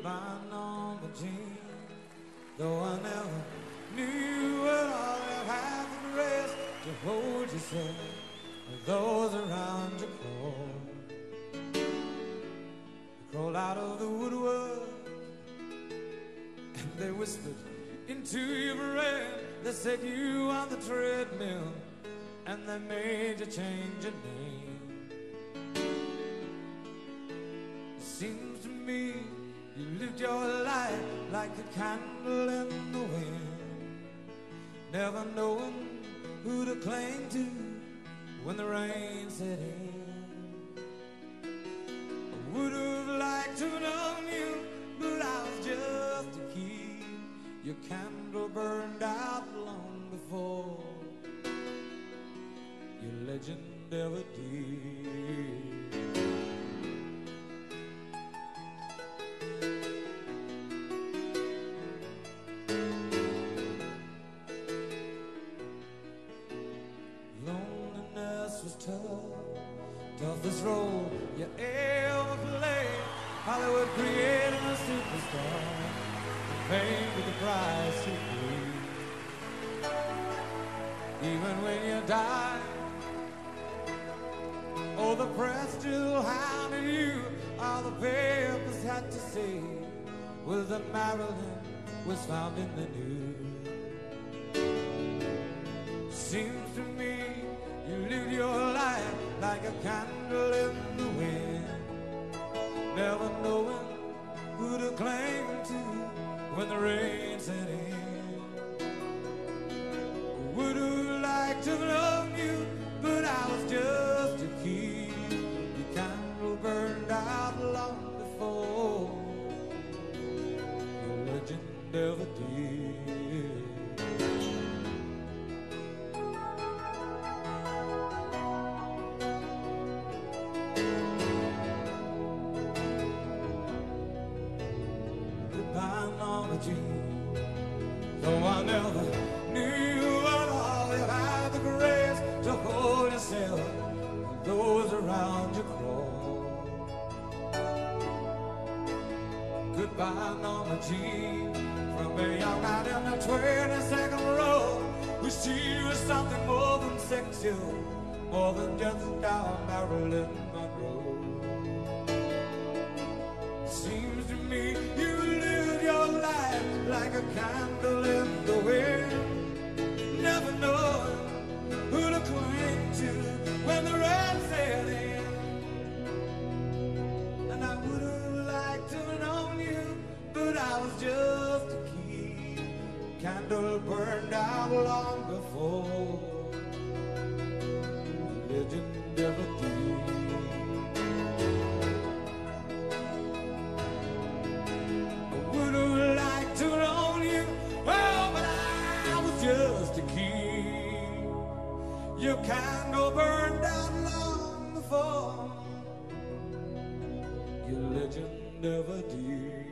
Goodbye, Norma Jean. Though I never knew what all you had the rest to hold yourself with those around you crawled out of the woodwork and they whispered into your brain. They set you on the treadmill and they made you change your name. It seems to me you lived your life like a candle in the wind, never knowing who to cling to when the rain set in. I would have liked to have known you, but I was just a kid. Your candle burned out long before your legend ever did. Loneliness was toughest role you ever played. Hollywood created a superstar, paid with the price you paid. Even when you died, oh, the press still hounded you. All the papers had to say was that Marilyn was found in the news. Seems to me you lived your life like a candle in the wind, never knowing who to cling to when the rain set in. Would have liked to have loved you, but I was just a kid. Your candle burned out long before your legend ever did. Though I never knew what all you had the grace to hold yourself and those around you crawl. Goodbye, Norma Jean, from a young man in the 22nd row who she was something more than sexual, more than just down Marilyn Monroe. Seems to me you lived your life like a candle in the wind, never knowing who to cling to when the rain set in. And I would have liked to have known you, but I was just a kid. Candle burned out long before the legend ever did. Just a kid. Your candle burned out long before your legend ever did.